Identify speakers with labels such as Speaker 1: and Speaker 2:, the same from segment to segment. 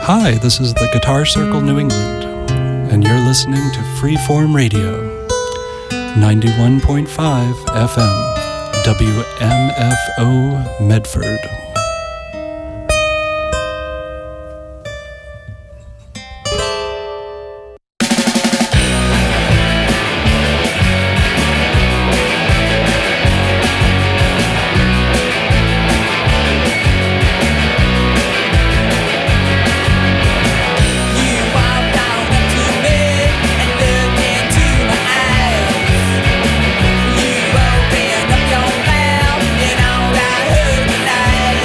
Speaker 1: Hi, this is the Guitar Circle New England, and you're listening to Freeform Radio, 91.5 FM, WMFO Medford.
Speaker 2: Open up your mouth and all I heard tonight.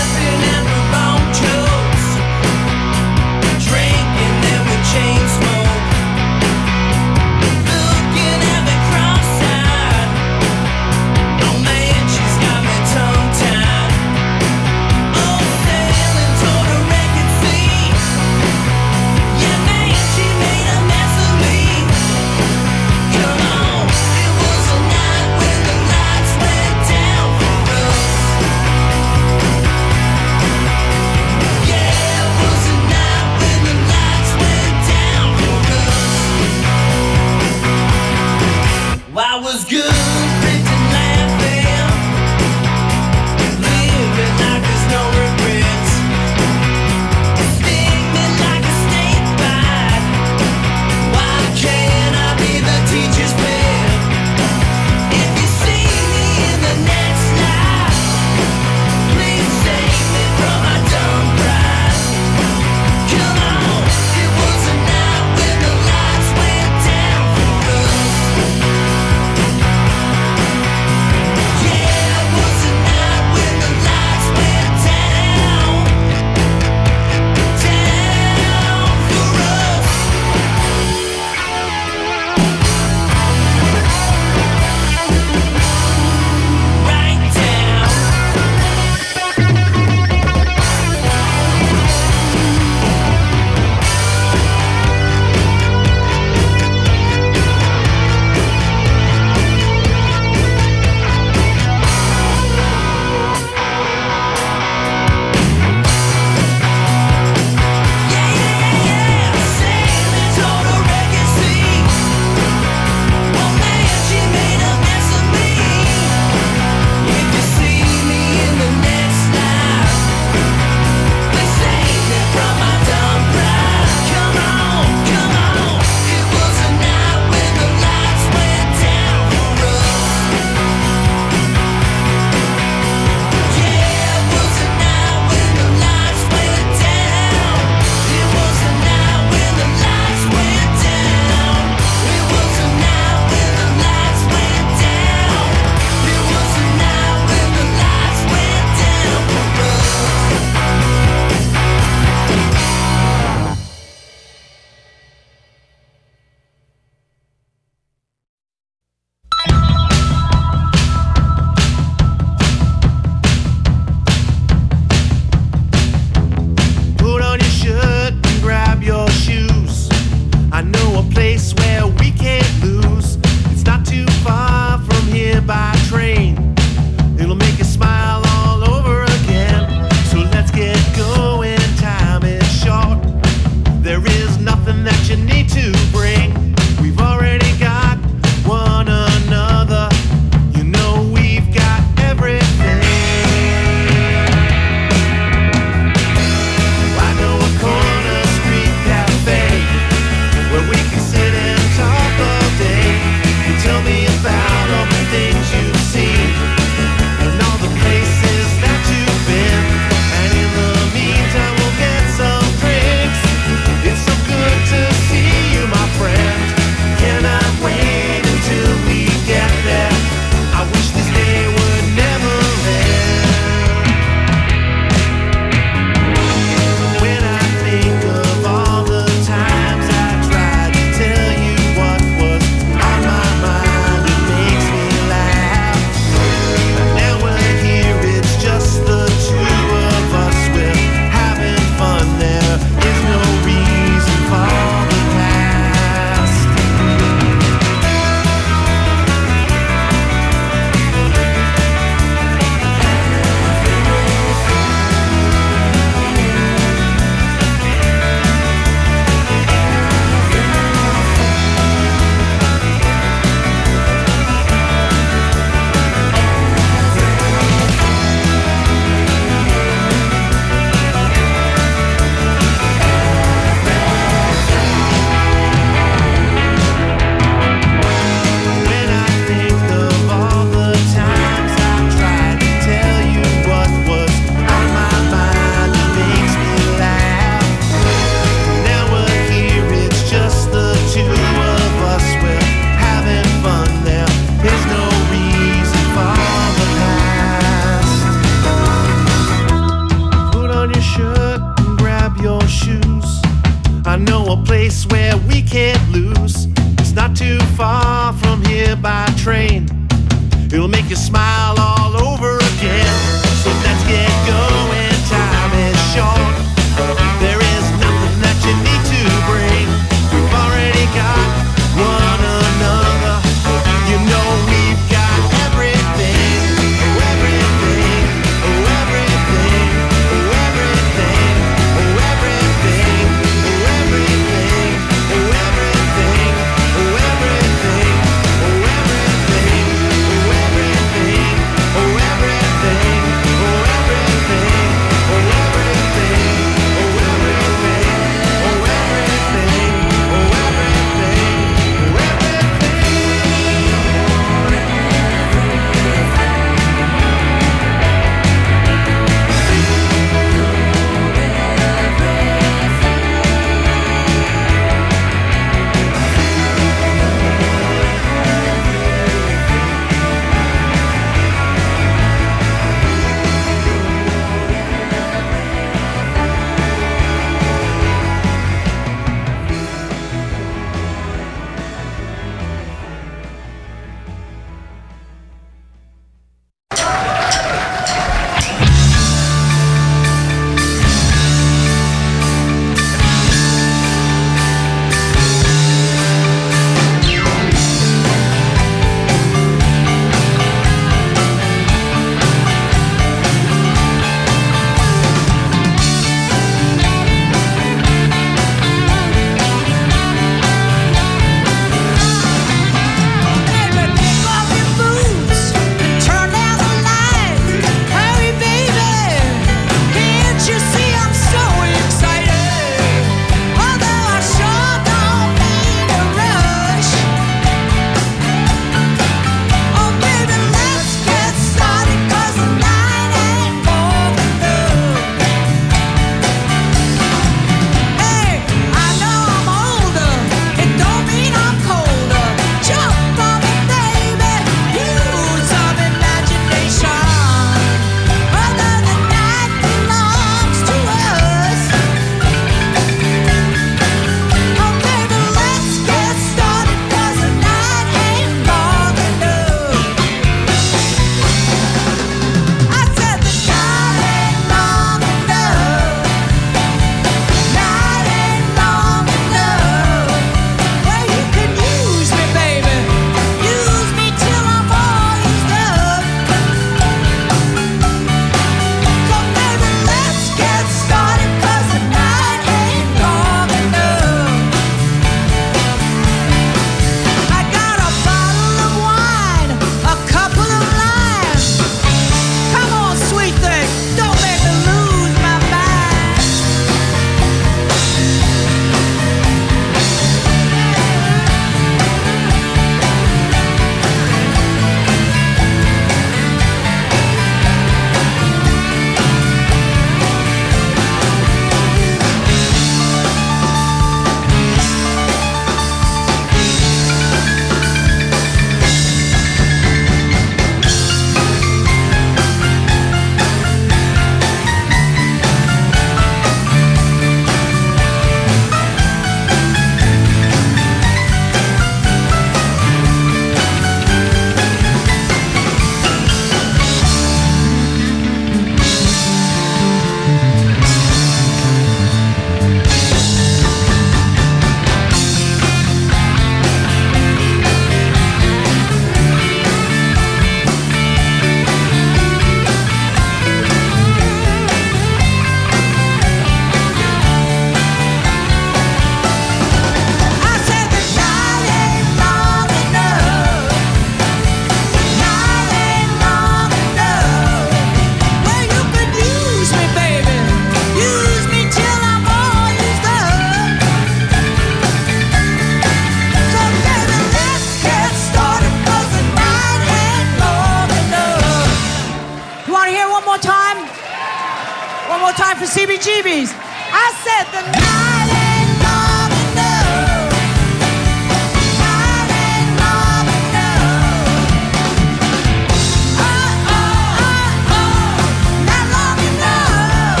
Speaker 2: for CBGBs. I said the night ain't long enough. Night ain't long enough. Oh, oh, oh, oh, not long enough.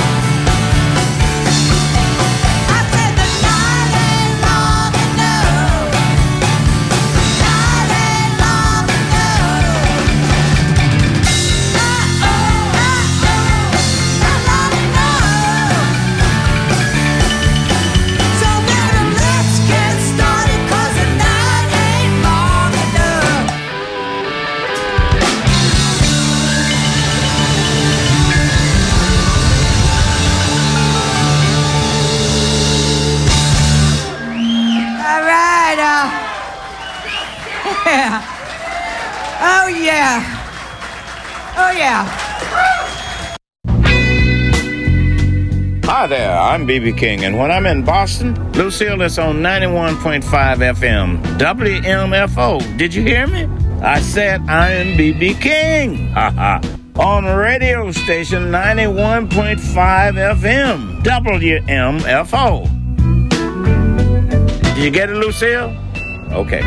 Speaker 2: I said the night ain't long enough. Night ain't long enough. Oh, oh, oh, oh, not long enough. So baby, let's get started, 'cause the night ain't long enough. All right, yeah. Oh yeah. Oh yeah.
Speaker 3: Hi there, I'm B.B. King, and when I'm in Boston, Lucille is on 91.5 FM, WMFO. Did you hear me? I said I am B.B. King. On radio station 91.5 FM, WMFO. Did you get it, Lucille? Okay.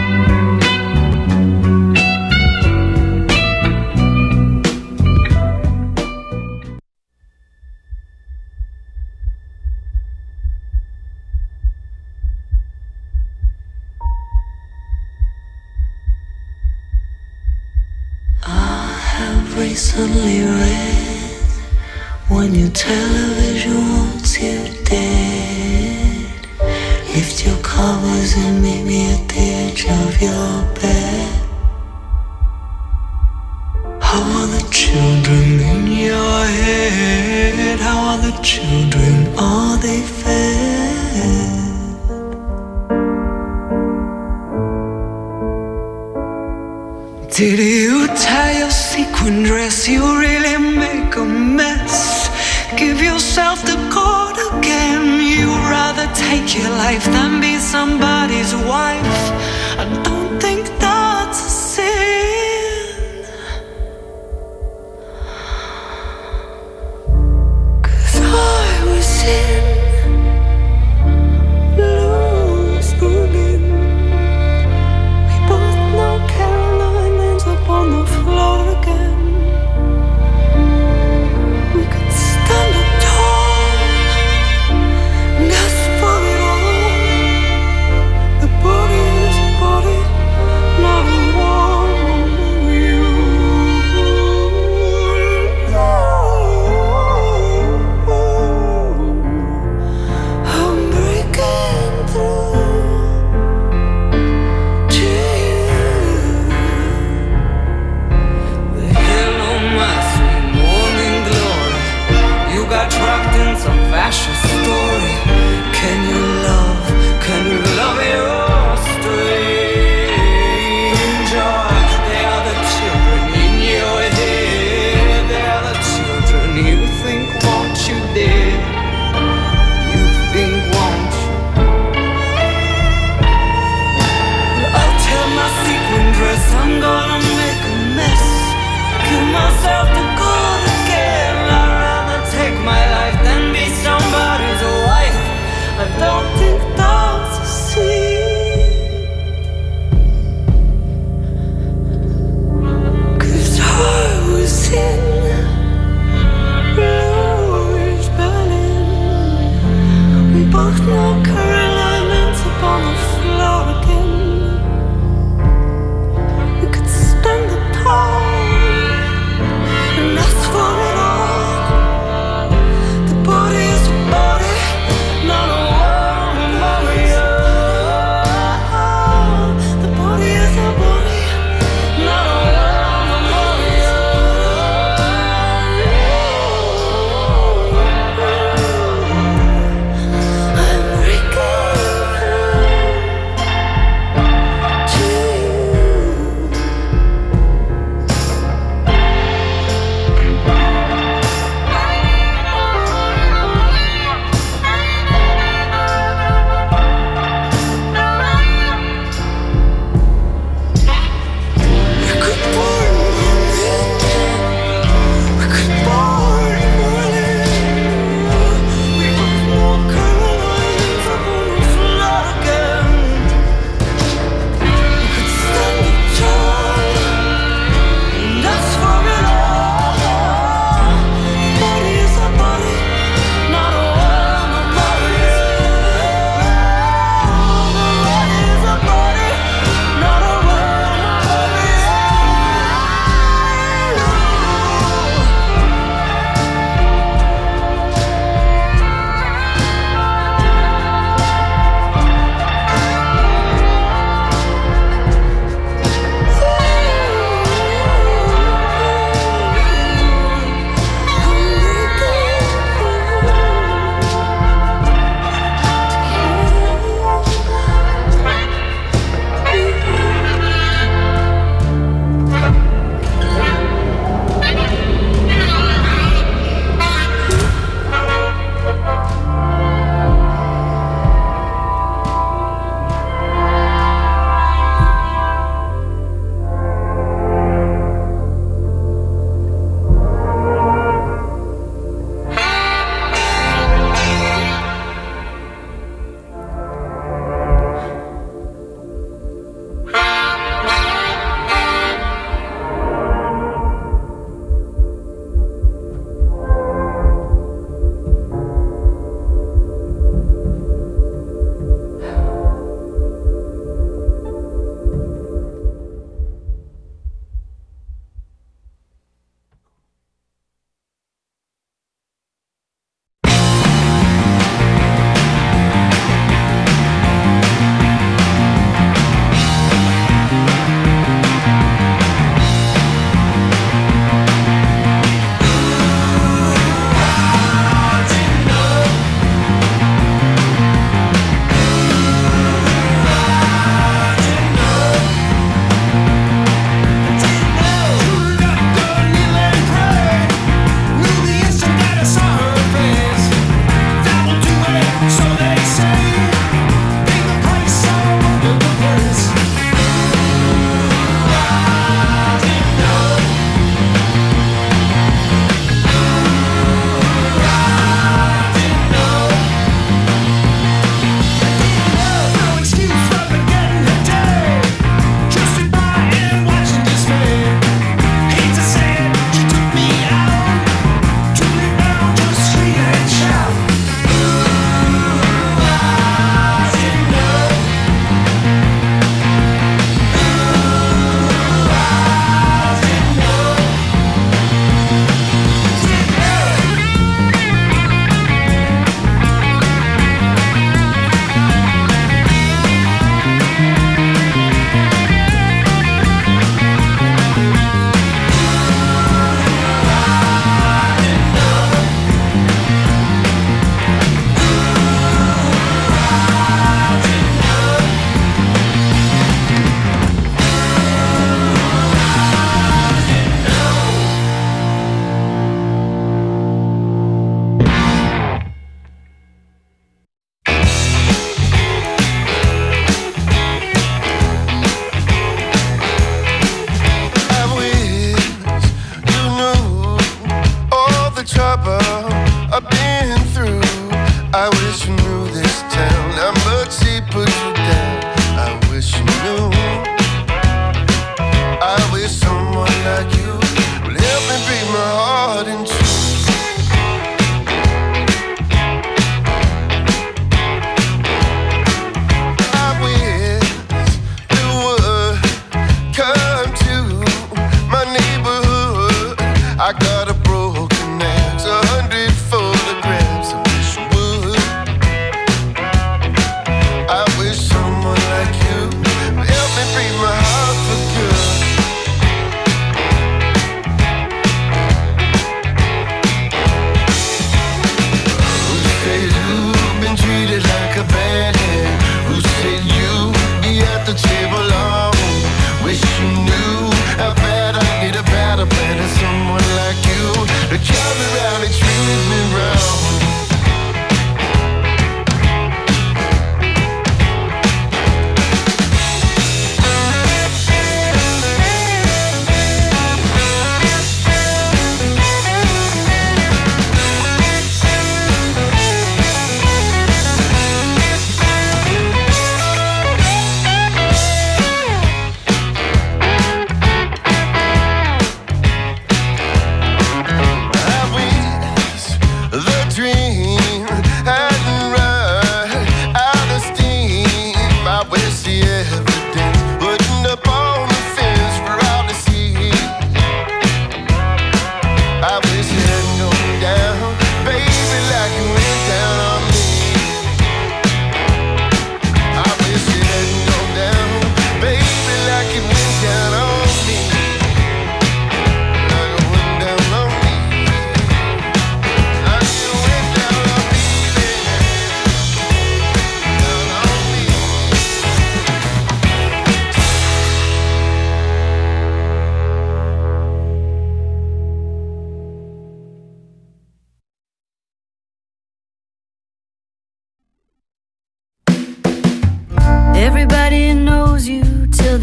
Speaker 4: Recently read when your television wants you dead, lift your covers and meet me at the edge of your bed. How are the children in your head? How are the children? Are they fed? Did you tie your sequin dress? You really make a mess. Give yourself the cord again. You'd rather take your life than be somebody's wife. I don't think that's a sin, 'cause I was in loose women. We both know Caroline ends up on the floor again. We could stand up tall and ask for it all. The body is a body.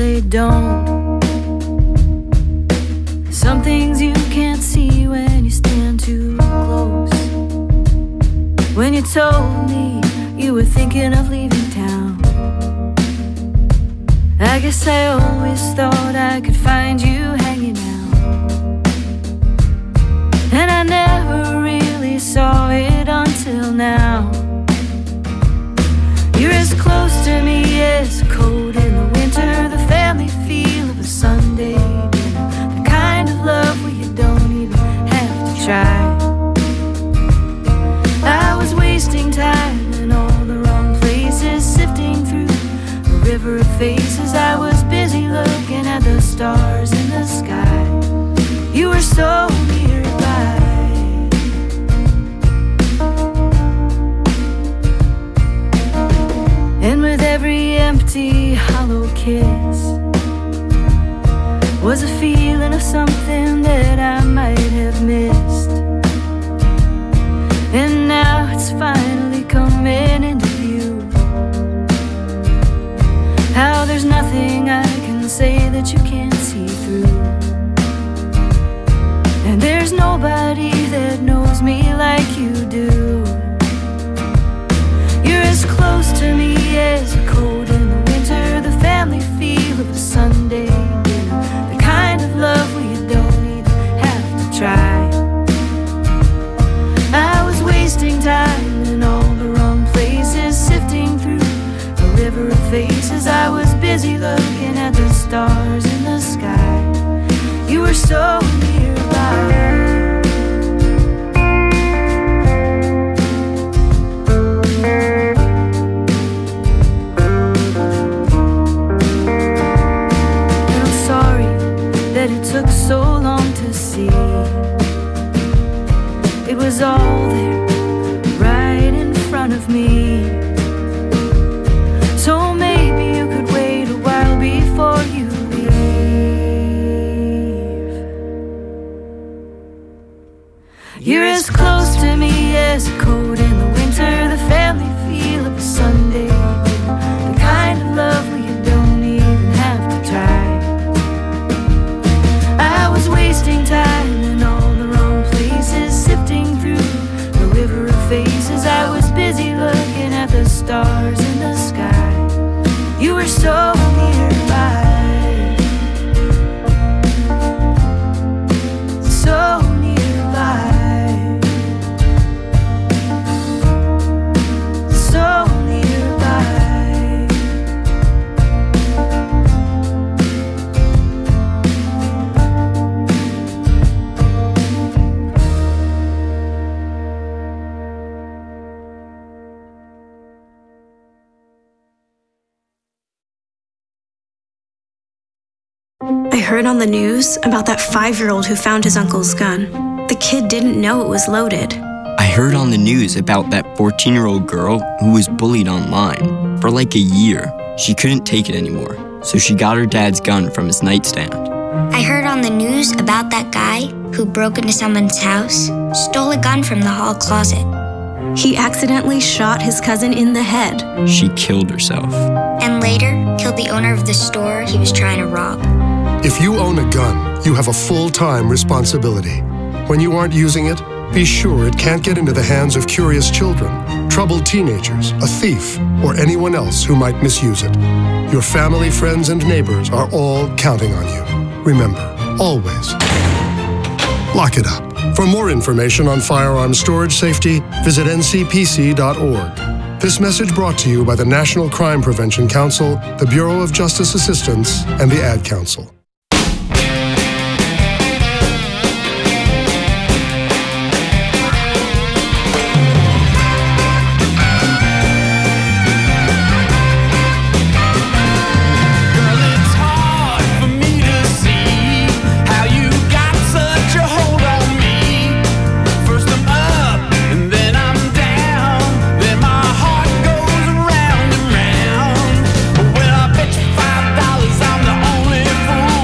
Speaker 5: they don't. Some things you can't see when you stand too close. When you told me you were thinking of leaving town, I guess I always thought I could find you hanging out, and I never really saw it until now. You're as close to me as cold in the winter, the family feel of a Sunday dinner, the kind of love where you don't even have to try. I was wasting time in all the wrong places, sifting through a river of faces. I was busy looking at the stars in the sky. You were so nearby. And with every empty, hollow kiss was a feeling of something that I might have missed. And now it's finally coming into view, how there's nothing I can say that you can't see through. And there's nobody that knows me like you do. You're as close to me as a cold in the winter, the family feel of a Sunday dinner, the kind of love where you don't even have to try. I was wasting time in all the wrong places, sifting through a river of faces. I was busy looking at the stars in the sky. You were so nearby. That it took so long to see. It was all there, right in front of me. So maybe you could wait a while before you leave. You're as close to me as a cold in the winter, the family feel of a Sunday dinner, the kind of love where you don't even have to try. I was wasting time in all the wrong places, sifting through a river of faces. I was busy looking at the stars in the sky. You were so nearby, so nearby, so nearby.
Speaker 6: I heard on the news about that 5-year-old who found his uncle's gun. The kid didn't know it was loaded.
Speaker 7: I heard on the news about that 14-year-old girl who was bullied online for like a year. She couldn't take it anymore, so she got her dad's gun from his nightstand.
Speaker 8: I heard on the news about that guy who broke into someone's house, stole a gun from the hall closet.
Speaker 6: He accidentally shot his cousin in the head.
Speaker 7: She killed herself.
Speaker 8: And later, killed the owner of the store he was trying to rob.
Speaker 9: If you own a gun, you have a full-time responsibility. When you aren't using it, be sure it can't get into the hands of curious children, troubled teenagers, a thief, or anyone else who might misuse it. Your family, friends, and neighbors are all counting on you. Remember, always, lock it up. For more information on firearms storage safety, visit ncpc.org. This message brought to you by the National Crime Prevention Council, the Bureau of Justice Assistance, and the Ad Council.
Speaker 2: $5, I'm the only fool.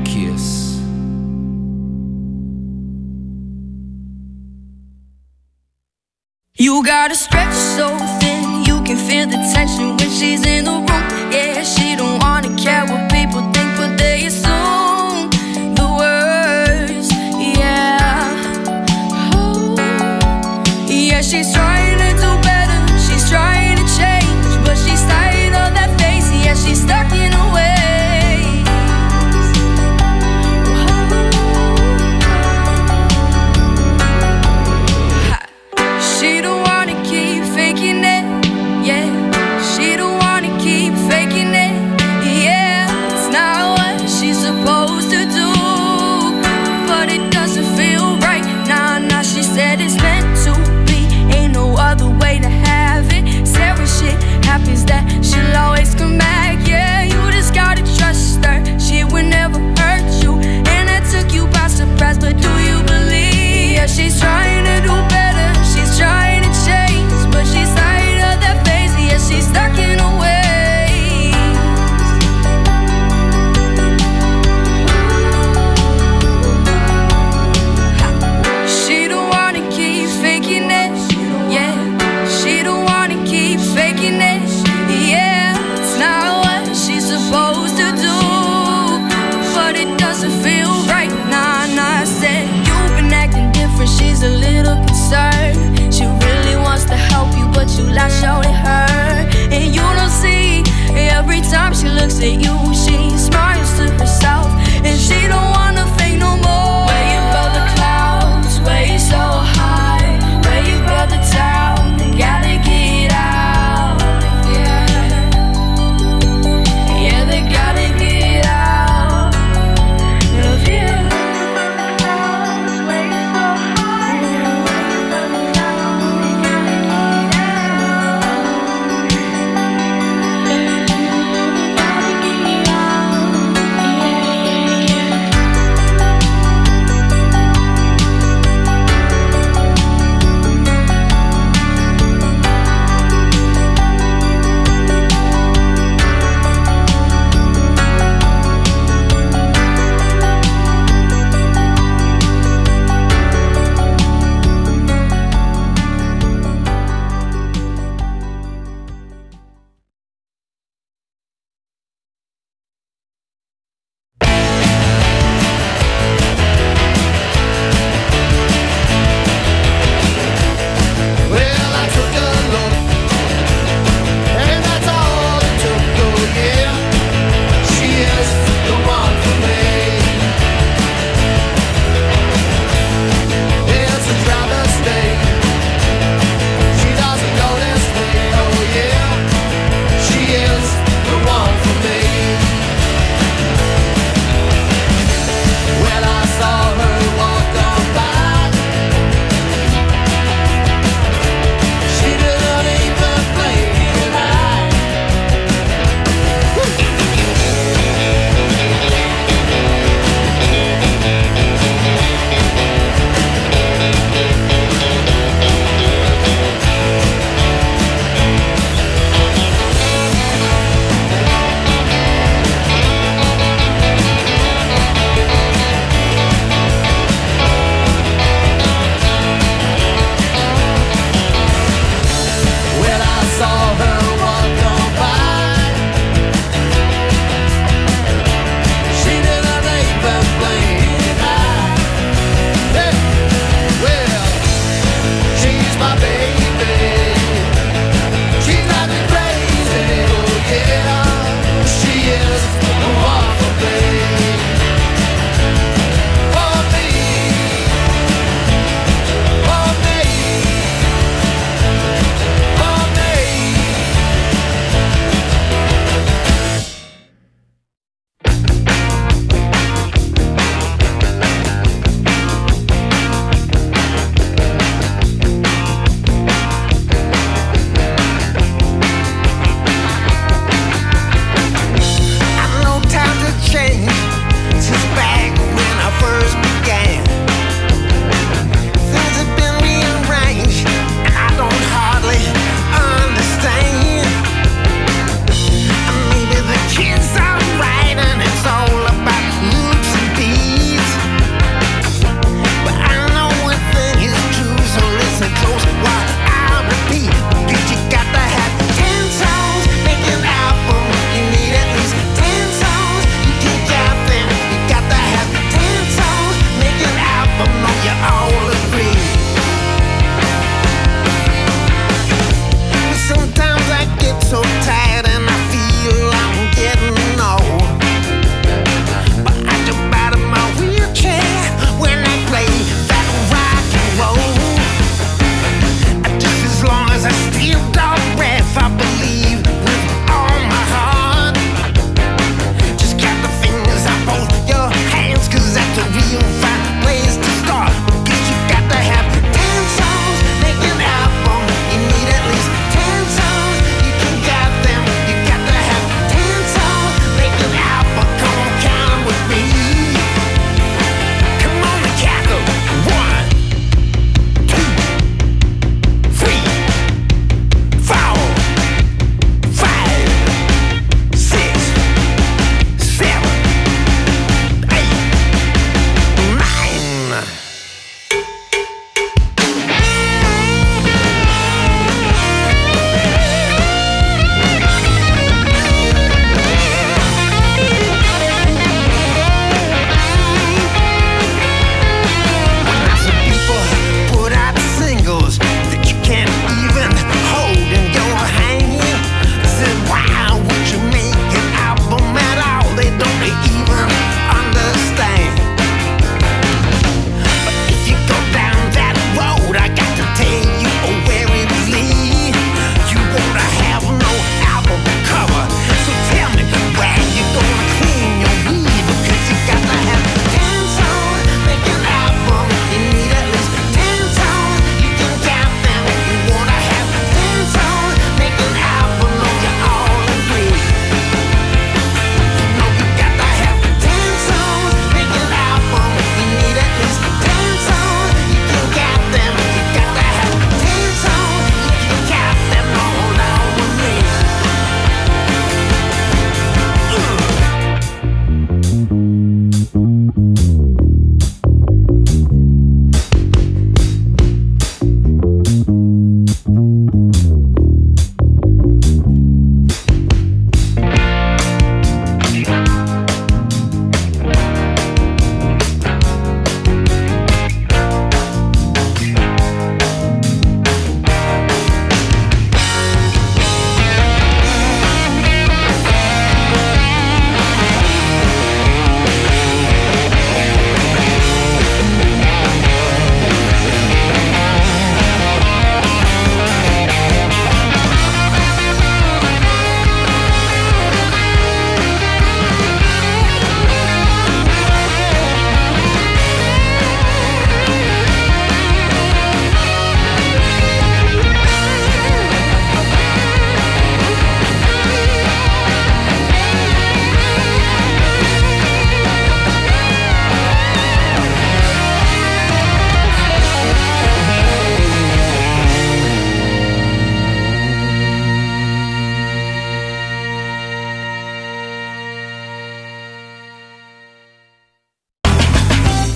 Speaker 10: kiss.
Speaker 11: You gotta stretch so thin, you can feel the tension when she's in the room. Yeah, she don't wanna care what people think, but they assume the worst. Yeah, oh, yeah, she's trying to do better, she's trying to change, but she's tired of that face. Yeah, she's stuck in her ways. She don't wanna keep faking it, yeah. She don't wanna keep faking it,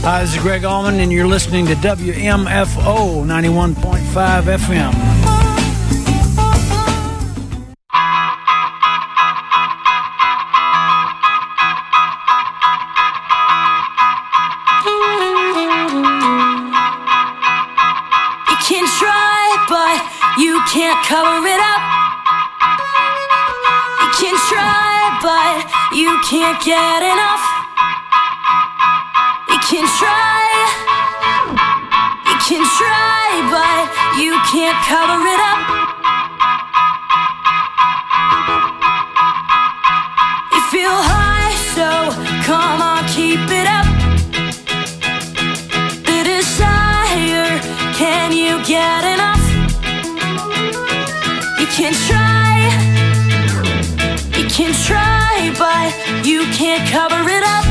Speaker 10: Hi, this is Greg Allman, and you're listening to WMFO 91.5 FM.
Speaker 5: You can try, but you can't cover it up. You can try, but you can't get enough. You can try, but you can't cover it up. You feel high, so come on, keep it up. The desire, can you get enough? You can try, but you can't cover it up.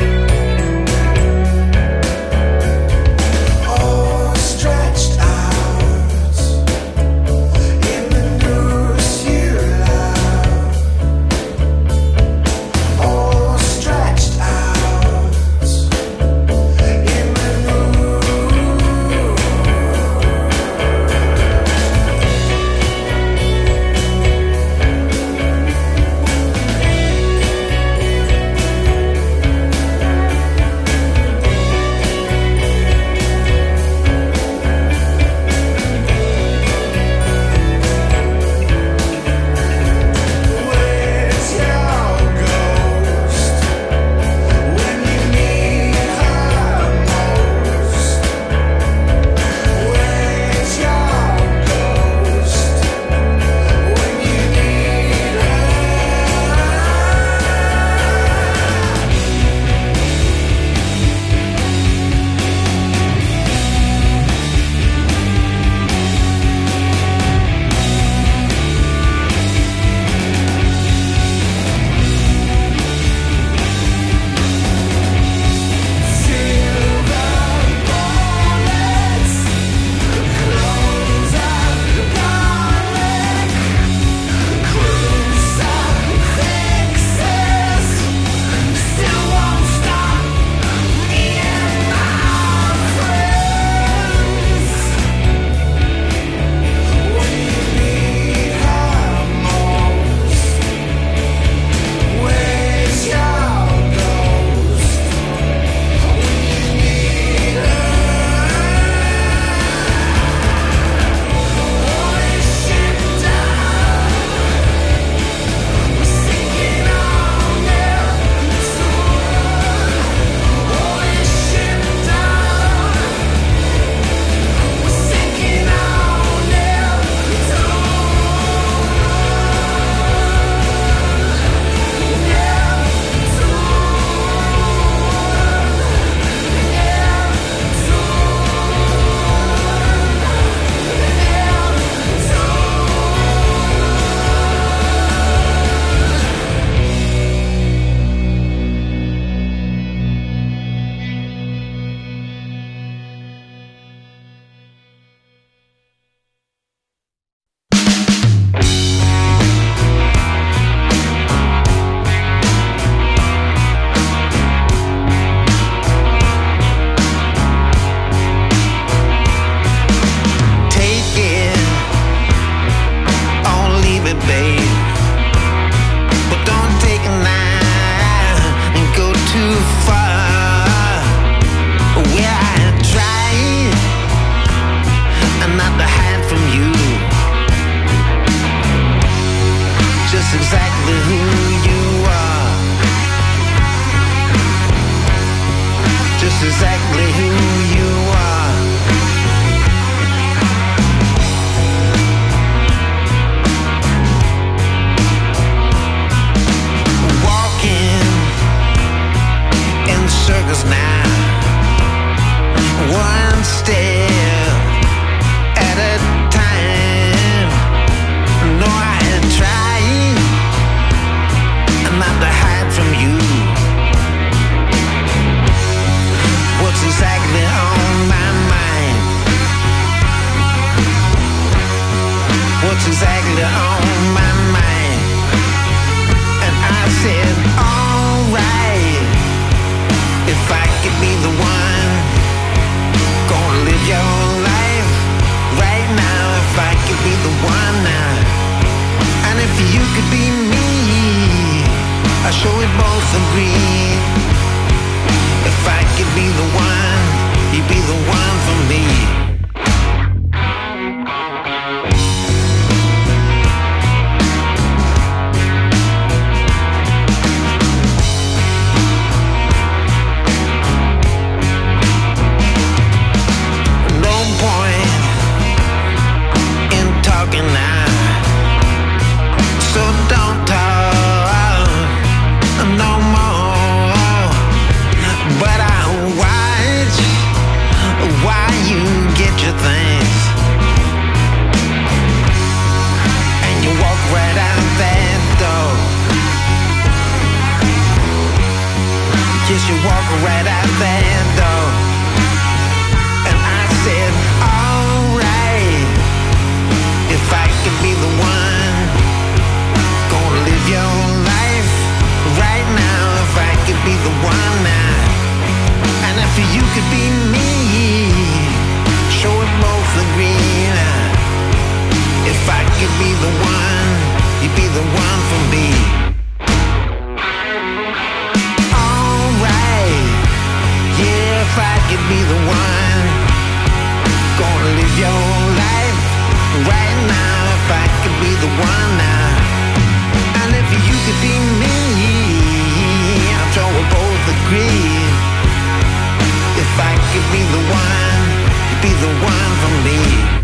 Speaker 2: Stretched out
Speaker 12: could be the one now, and if you could be me, I'm sure we both agree. If I could be the one, you'd be the one for me. You walk right out that door, and I said, alright, if I could be the one, gonna live your life right now, if I could be the one now, and if you could be me, sure we both agree now. If I could be the one, you'd be the one for me. If I could be the one, gonna live your life right now. If I could be the one now, and if you could be me, I'm sure we'll both agree. If I could be the one, you'd be the one for me.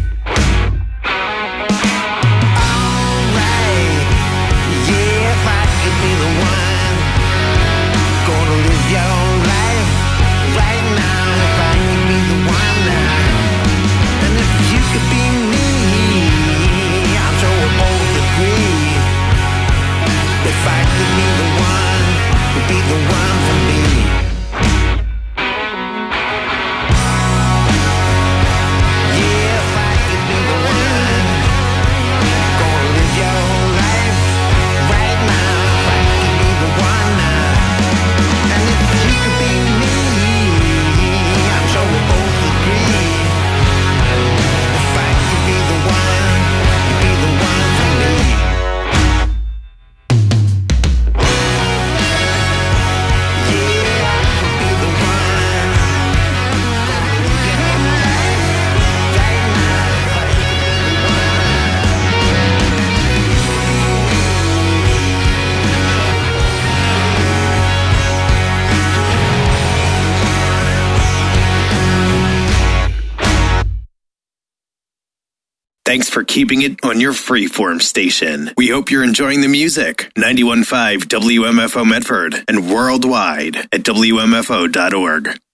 Speaker 12: Alright, yeah, if I could be the one, gonna live your life right now, if I could be the one now, and if you could be me, I'm sure we'll both agree. If I could be the one, you'd be the one for me. Yeah, if I could be the one, gonna live your life right now, if I could be the one now, and if you could be me, so we both agree. If I could be the one, you'd be the one for me. Yeah, I could be the one. Live your life right now. If I could be the
Speaker 13: Thanks for keeping it on your freeform station. We hope you're enjoying the music. 91.5 WMFO Medford and worldwide at WMFO.org.